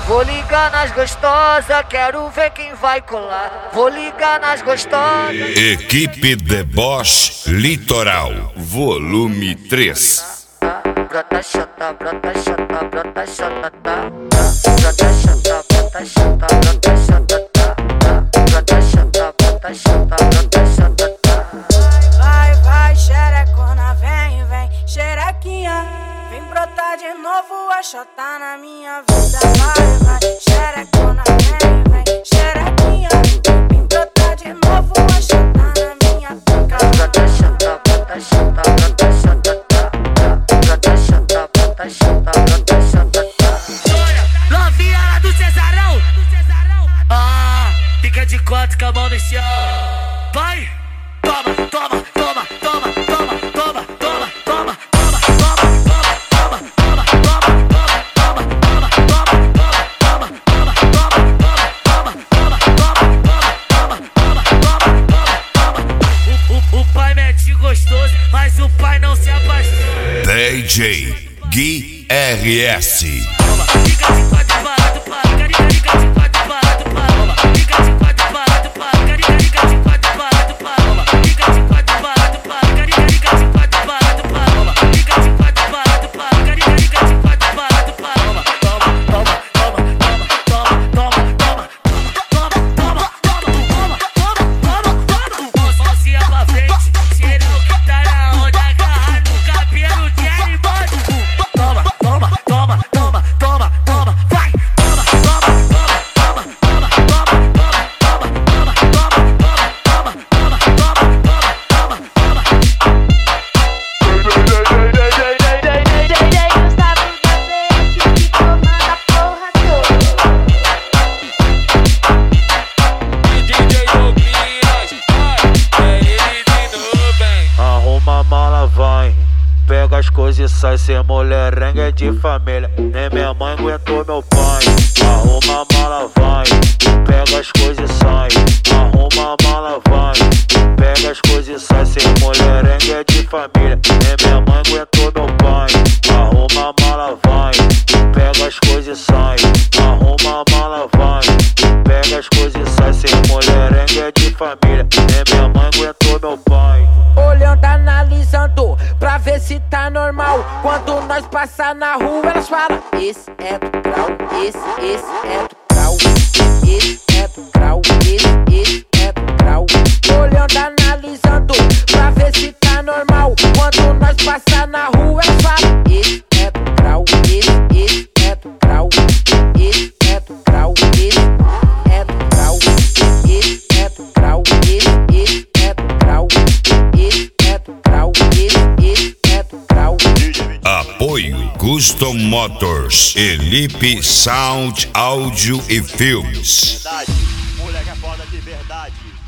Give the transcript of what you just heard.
Vou ligar nas gostosas, quero ver quem vai colar. Vou ligar nas gostosas. Equipe Deboche Litoral, volume 3. Brota chata, brota chata, brota chata, tá. Brota chata, brota chata, brota chata, tá. Brota chata, brota chata, brota chata, tá. Vai, vai, xerecona, vem, vem, xerequinha. Vem brotar de novo a chota na minha vida. Vai, vai, xerecona, vem, vem, xerequinha. Vem brotar de novo a chota na minha boca. Brota chata, brota chata, brota chata, tá. Brota chata, brota chata, brota chata, tá. Novinha lá do Cesarão. Fica de quatro com a mão no chão. Vai, toma, toma, toma, toma, toma, toma, toma, toma. O pai mete gostoso, mas o pai não se apaixona. DJ Gui RS. Fica de quatro parado, para, fica de quatro parado, para. Fica de quatro parado, para, fica de quatro parado, para. Fica de quatro parado, para, fica de quatro parado, para. Fica de quatro parado, para, fica de quatro parado, para. Toma, toma, toma, toma, toma, toma, toma, toma, toma, toma, toma. Mãozinha pra frente, cheirão que tá na onda, agarra no cabelo dele, mano. Toma, toma, toma, toma, toma, toma, vai. Toma, toma, toma, toma, toma, toma, toma, toma, toma, toma, toma, toma, toma, toma, toma. Arruma a mala, vai. Pega as coisas e sai, ser mulherengue é de família. Nem minha mãe aguentou meu pai. Arruma a mala, vai. Pega as coisas e sai. Arruma a mala, vai. Pega as coisas e sai, ser mulherengue é de família. Nem minha mãe aguentou meu pai. Arruma a mala, vai. Pega as coisas e sai. Arruma a mala, vai. Pega as coisas e sai, ser mulherengue é de família. Nem minha mãe aguentou meu pai. Olhando, analisando, pra ver se tá normal. Quando nós passar na rua, elas falam: esse é do grau, esse é do grau, esse é do grau, esse é do grau. Olhando, analisando, pra ver se tá normal. Quando nós passar na rua, elas falam: esse é do grau, esse é do grau, esse é do grau, esse é do grau, esse é do grau, esse é do grau. Apoio Custom Motors, Elipe Sound, Áudio e Filmes. Moleque é foda de verdade.